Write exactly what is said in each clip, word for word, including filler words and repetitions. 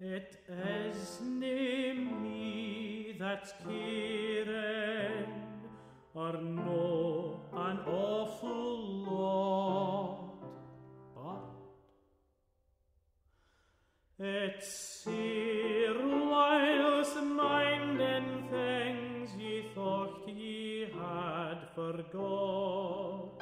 It is nae me that's caring, or no an awful lot, but it's sair whiles minding things ye thought ye had forgot.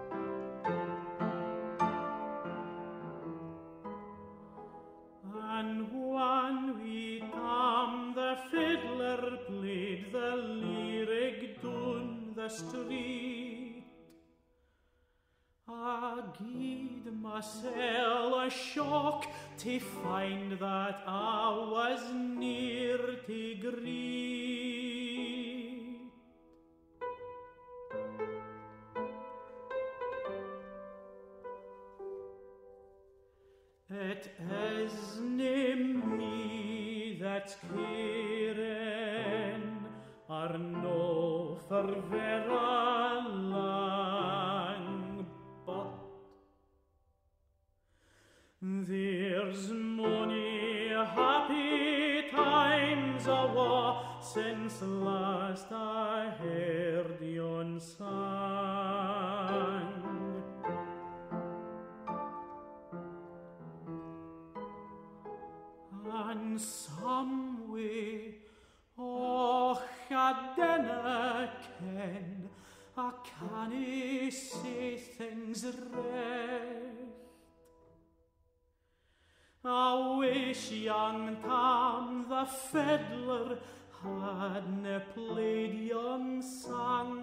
And when we come, the fiddler played the lyric down the street. I gied mysel a shock to find that I was near to greet. It is nae me that's caring, or no for vera lang, but there's mony happy times awa since last I heard yon sang. And some way, och, I dinna ken, I cannae say things recht. I wish young Tom the fiddler hadna played yon song